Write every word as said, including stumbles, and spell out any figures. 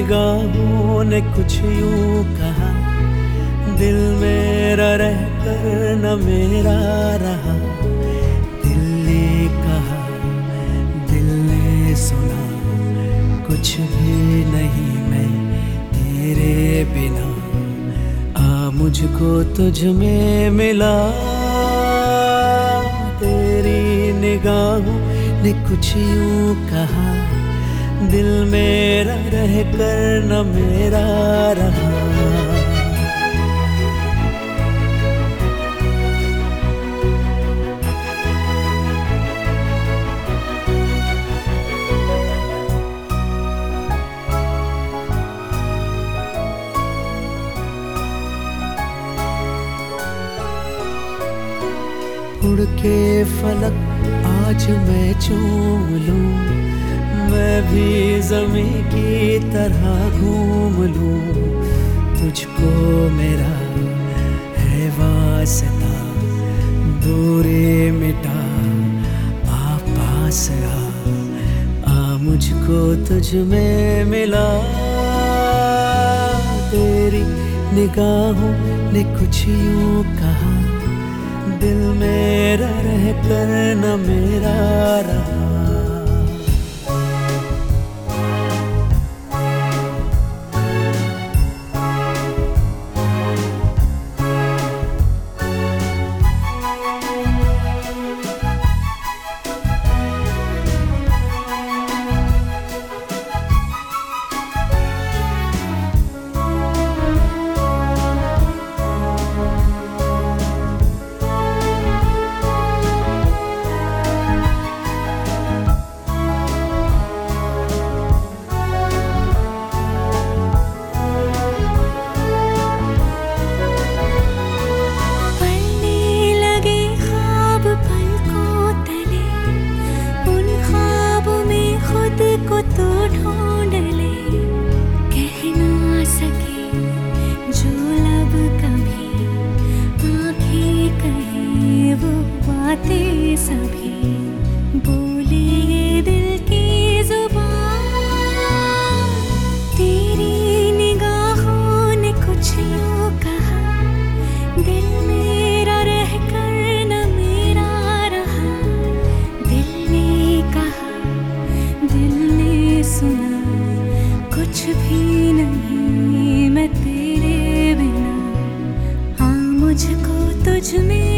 निगाहों ने कुछ यूं कहा, दिल मेरा रहकर न मेरा रहा। दिल ने कहा, दिल ने सुना, कुछ भी नहीं मैं तेरे बिना। आ मुझको तुझ में मिला, तेरी निगाहों ने कुछ यूं कहा, दिल मेरा रहकर न मेरा रहा। उड़ के फलक आज मैं चूम लूं, मैं भी ज़मीं की तरह घूम लूं। तुझको मेरा है वास्ता, दूरी मिटा आ पास आ। आ मुझको तुझ में मिला, तेरी निगाहों ने कुछ यूं कहा, दिल मेरा रहकर न मेरा रहा। को तो ढूंढ ले, कह ना सके जो लब कभी, आँखें कहे वो बातें सभी, बोले ये दिल की जुबान। तेरी निगाहों ने कुछ यूं कहा, दिल मेरा रहकर न मेरा रहा। दिल ने कहा, दिल ने सुना, कुछ भी नहीं मैं तेरे बिना। हाँ मुझको तुझ में